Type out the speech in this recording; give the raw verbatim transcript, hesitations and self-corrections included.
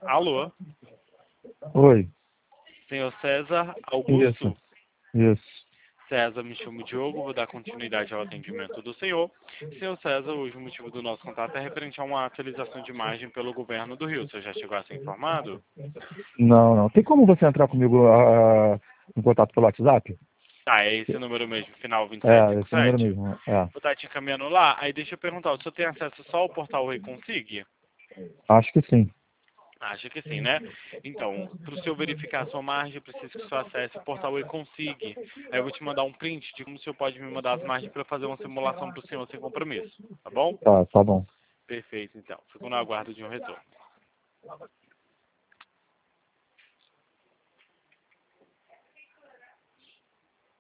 Alô? Oi. Senhor César Augusto? Isso. Isso. César, me chamo Diogo, vou dar continuidade ao atendimento do senhor. Senhor César, hoje o motivo do nosso contato é referente a uma atualização de imagem pelo governo do Rio. Você já chegou a ser informado? Não, não. Tem como você entrar comigo ah, em contato pelo WhatsApp? Tá, é esse número mesmo, final É, esse número vinte e sete cinquenta e sete? mesmo. É. Vou estar te encaminhando lá. Aí deixa eu perguntar, o senhor tem acesso só ao portal Reconsigue? Acho que sim. Acho que sim, né? Então, para o senhor verificar a sua margem, eu preciso que o senhor acesse o portal Econsigue. Aí eu vou te mandar um print de como o senhor pode me mandar as margens para fazer uma simulação para o senhor sem compromisso. Tá bom? Tá, tá bom. Perfeito, então. Fico no aguardo de um retorno.